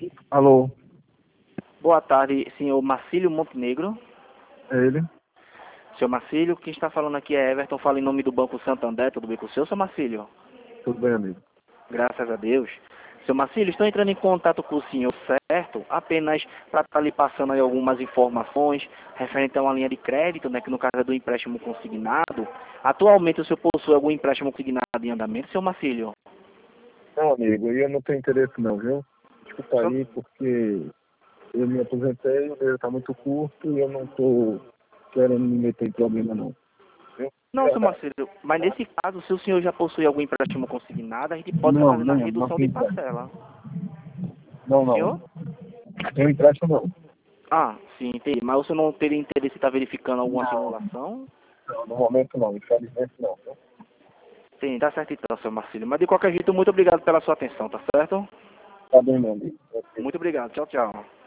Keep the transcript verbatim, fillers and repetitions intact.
Alô, Boa tarde, senhor Marcílio Montenegro. é ele? Senhor Marcílio, quem está falando aqui é Everton, fala em nome do Banco Santander, tudo bem com o senhor, senhor Marcílio? Tudo bem, amigo? Graças a Deus. Senhor Marcílio, estou entrando em contato com o senhor, certo? Apenas para estar lhe passando aí algumas informações referente a uma linha de crédito, né, que no caso é do empréstimo consignado. Atualmente o senhor possui algum empréstimo consignado em andamento, senhor Marcílio? Não, amigo, eu não tenho interesse não, viu? Desculpa Senhor- aí, porque eu me aposentei, o dinheiro está muito curto e eu não estou querendo me meter em problema não. Viu? Não, senhor Verdade. Marcílio, mas nesse caso, se o senhor já possui algum empréstimo consignado, a gente pode estar Não, fazendo a não, não redução de tenho empréstimo. parcela. Não, não. Senhor? Tenho empréstimo não. Ah, sim, entendi. Mas você não teria interesse em estar verificando alguma Não, simulação? não, no momento não, infelizmente não. Viu? Sim, tá certo então, seu Marcílio. Mas de qualquer jeito, muito obrigado pela sua atenção, tá certo? Tá bem, meu amigo. Ok. Muito obrigado. Tchau, tchau.